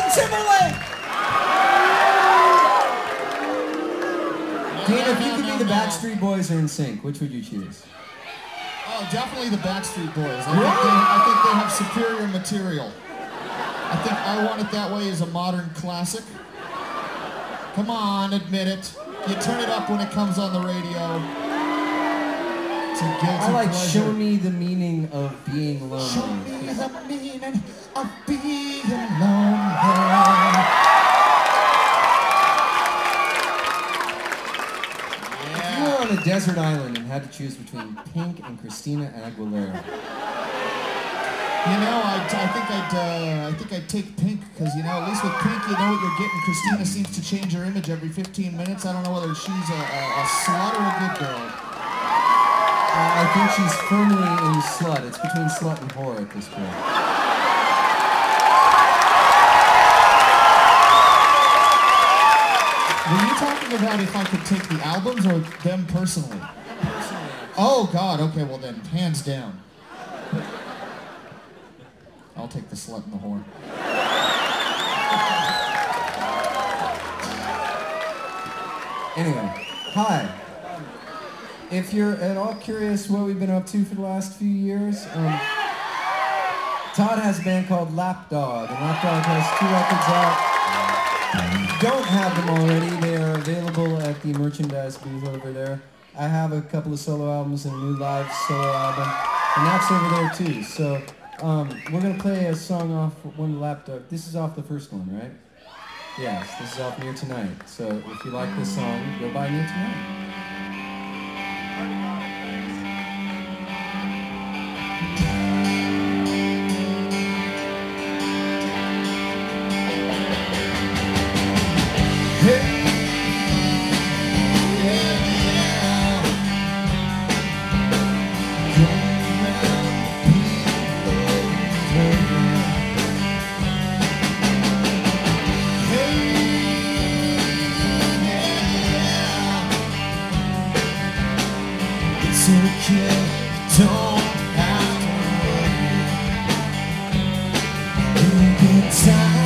Timberlake! Dana, if you could be the Backstreet Boys or NSYNC, which would you choose? Oh, definitely the Backstreet Boys. I think they have superior material. I think I Want It That Way is a modern classic. Come on, admit it. You turn it up when it comes on the radio. It's a guilty I like pleasure. Show Me the Meaning of Being Lonely. Show me the meaning of being lonely. If you were on a desert island and had to choose between Pink and Christina Aguilera. You know, I think I'd take Pink because at least with Pink you know what you're getting. Christina seems to change her image every 15 minutes. I don't know whether she's a slut or a good girl. I think she's firmly in slut. It's between slut and whore at this point. Were you talking about if I could take the albums or them personally? Oh God, okay, well then, hands down. I'll take the slut and the whore. Anyway, hi. If you're at all curious what we've been up to for the last few years, Todd has a band called Lapdog, and Lapdog has 2 records out. Don't have them already. They are available at the merchandise booth over there. I have a couple of solo albums and a new live solo album, and that's over there too. So we're going to play a song off one of the Lapdog. This is off the first one, right? Yes, this is off Near Tonight. So if you like this song, go buy Near Tonight. Time